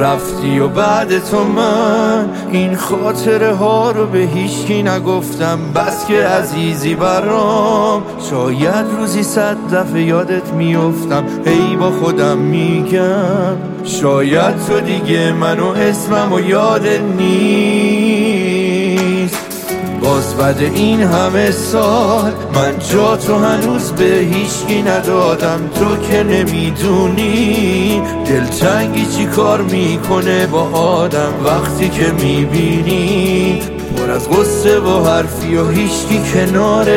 رفتی و بعد تو من این خاطره ها رو به هیچکی نگفتم، بس که عزیزی برام. شاید روزی 100 دفعه یادت میافتم، هی با خودم میگم شاید تو دیگه منو اسمم و یادت نیست. باز بعد این همه سال من جا تو هنوز به هیچکی ندادم. تو که نمیدونی دلتنگی چی کار میکنه با آدم وقتی که میبینی پر از غصه و حرفی و هیچکی کنار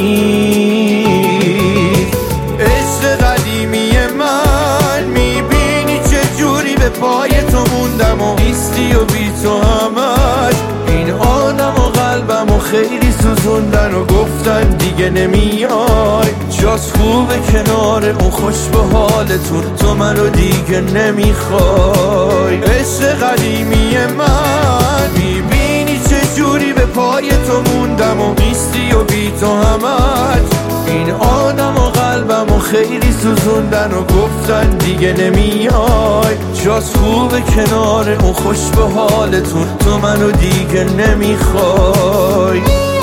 نیست. عشق قدیمی من میبینی چه جوری به پای تو موندم و نیستی و بی تو همش این آدم و قلبم و خیلی سوزوندن و گفتن دیگه نمیای. جاست خوبه کنار اون خوش به حالتون، تو منو دیگه نمیخوای. عشق قدیمی من میبینی چه جوری به پای تو موندم و نیستی و بی تو همش این آدم و قلبم و خیلی سوزوندن و گفتن دیگه نمیای. جاست خوبه کنار اون خوش به حالتون، تو منو دیگه نمیخوای.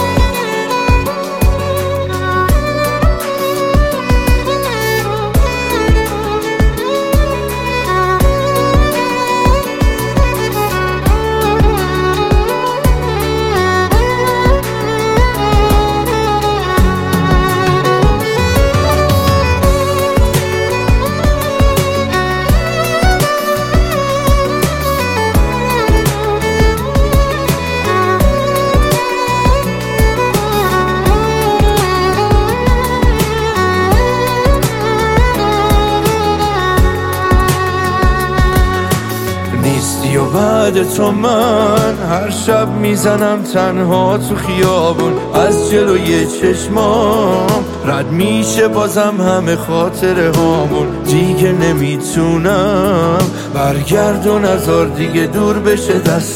نیستی و بعد تو من هر شب میزنم تنها تو خیابون، از جلوی چشمام رد میشه بازم همه خاطره هامون. دیگه نمیتونم برگرد و نذار دیگه دور بشه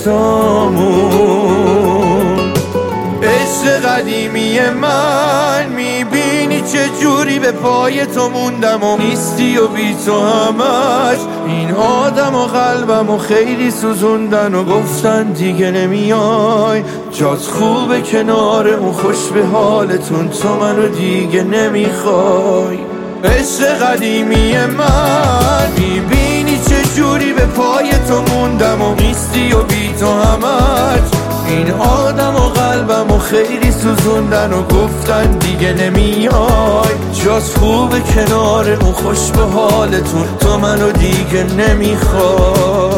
دستامون. عشق قدیمی من میبینی چه جوری به پای تو موندم و نیستی و بی تو همش این آدم و قلبم و خیلی سوزوندن و گفتن دیگه نمیای. جات خوبه کنار اون خوش به حالتون، تو منو دیگه نمیخوای. عشق قدیمی من میبینی چه جوری به پای تو موندم و نیستی و بی تو همش این آدم و قلبم و خیلی سوزوندن و گفتن دیگه نمیای. جاست خوبه کنار اون خوش به حالتون، تو منو دیگه نمیخوای.